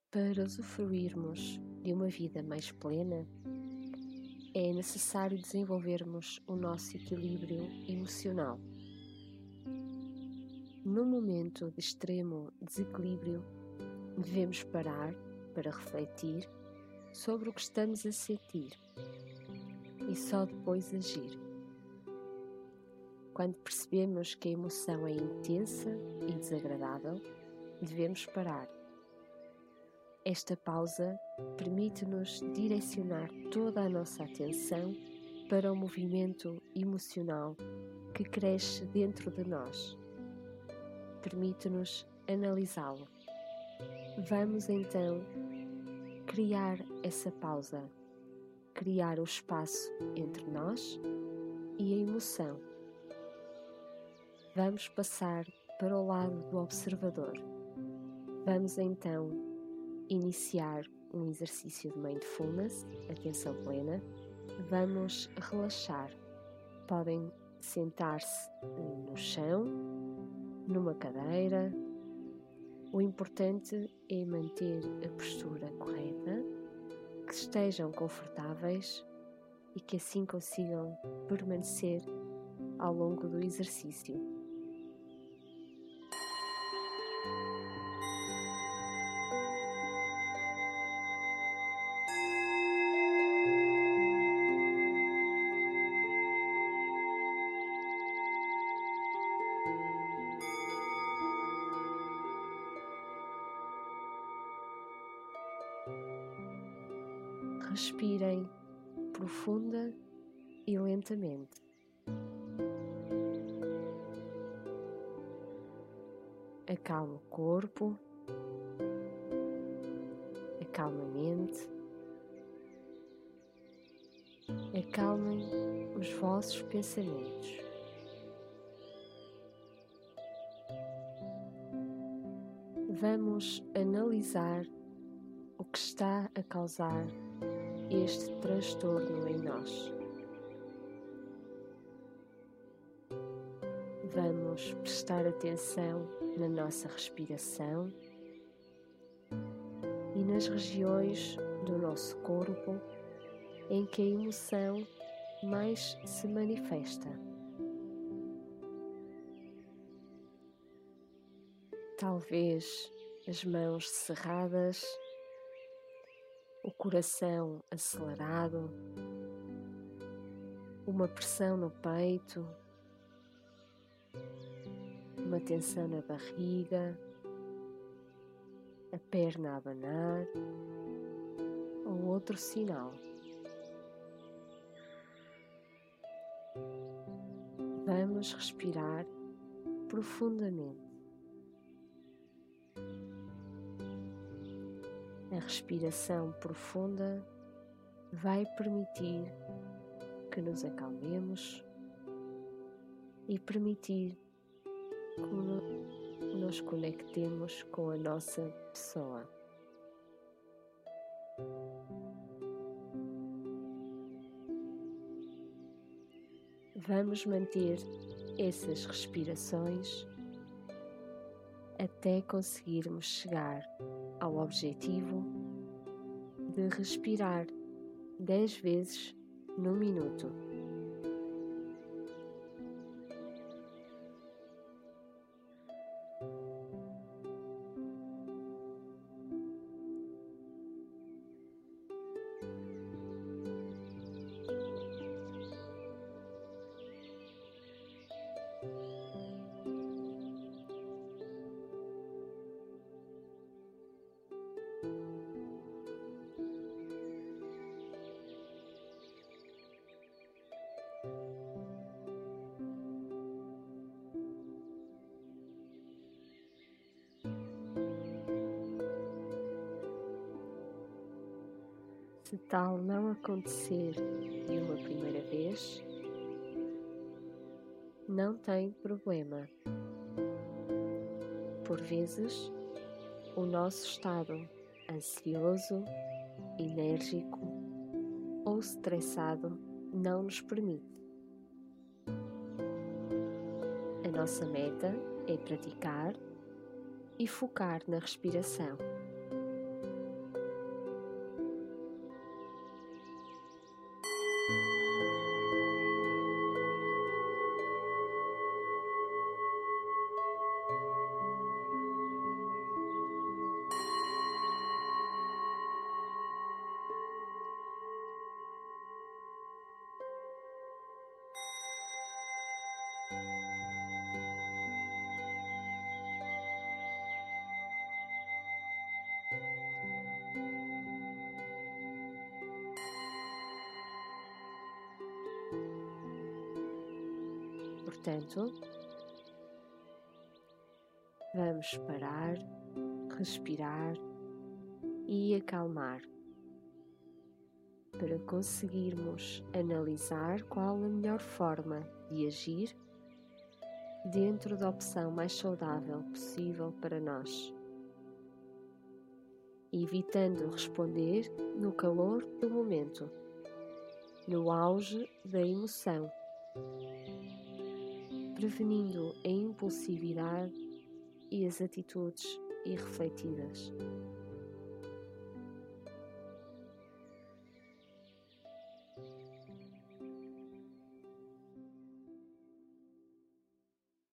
Para usufruirmos de uma vida mais plena, é necessário desenvolvermos o nosso equilíbrio emocional. Num momento de extremo desequilíbrio, devemos parar para refletir sobre o que estamos a sentir e só depois agir. Quando percebemos que a emoção é intensa e desagradável, devemos parar. Esta pausa permite-nos direcionar toda a nossa atenção para o movimento emocional que cresce dentro de nós. Permite-nos analisá-lo. Vamos então criar essa pausa, criar o espaço entre nós e a emoção. Vamos passar para o lado do observador. Vamos então iniciar um exercício de mindfulness, atenção plena. Vamos relaxar. Podem sentar-se no chão, numa cadeira. O importante é manter a postura correta, que estejam confortáveis e que assim consigam permanecer ao longo do exercício. Respirem profunda e lentamente. Acalme o corpo, acalme a mente, acalmem os vossos pensamentos. Vamos analisar o que está a causar este transtorno em nós. Vamos prestar atenção na nossa respiração e nas regiões do nosso corpo em que a emoção mais se manifesta. Talvez as mãos cerradas, o coração acelerado, uma pressão no peito, uma tensão na barriga, a perna a abanar ou outro sinal. Vamos respirar profundamente. A respiração profunda vai permitir que nos acalmemos e permitir que nos conectemos com a nossa pessoa. Vamos manter essas respirações até conseguirmos chegar ao objetivo de respirar 10 vezes no minuto. Se tal não acontecer de uma primeira vez, não tem problema. Por vezes, o nosso estado ansioso, enérgico ou estressado não nos permite. A nossa meta é praticar e focar na respiração. portanto, vamos parar, respirar e acalmar para conseguirmos analisar qual a melhor forma de agir dentro da opção mais saudável possível para nós, evitando responder no calor do momento, no auge da emoção, prevenindo a impulsividade e as atitudes irrefletidas.